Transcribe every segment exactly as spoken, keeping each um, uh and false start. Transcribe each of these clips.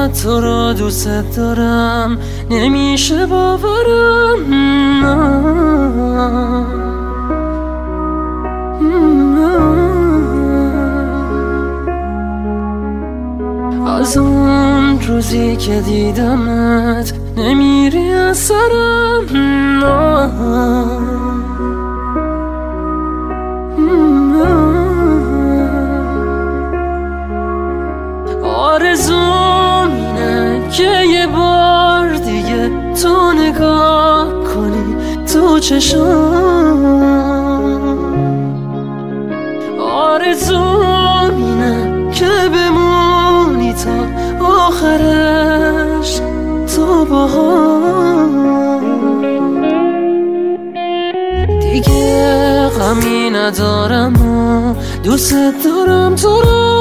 تو رو دوست دارم نمیشه باورم. از اون روزی که دیدمت نمیری از سرم. آرزوم اینه که یه بار دیگه تو نگاه کنی تو چشام. آرزوم اینه که بمونی تا آخرش تو باهام. دیگه غمی ندارم و دوست دارم تو رو.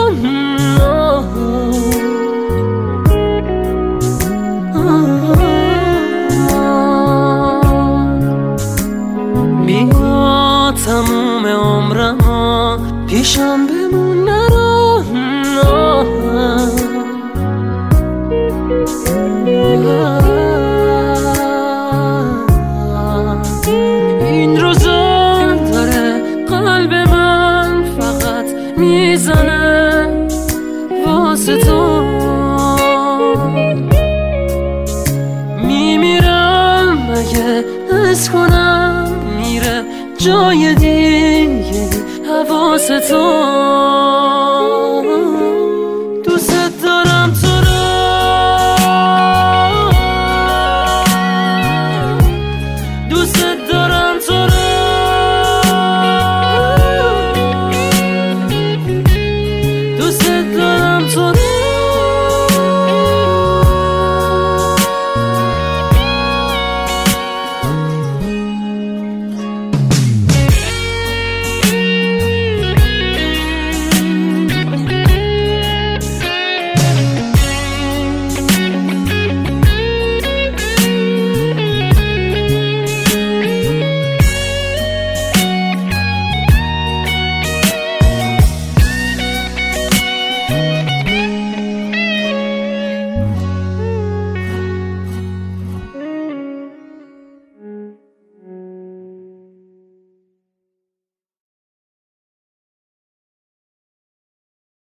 میگا تموم عمرم پیشم بمون نرو. این روزا داره قلب من فقط میزنه واسه تو. میمیرم اگه حس کنم میره جای دیگه حواس تو.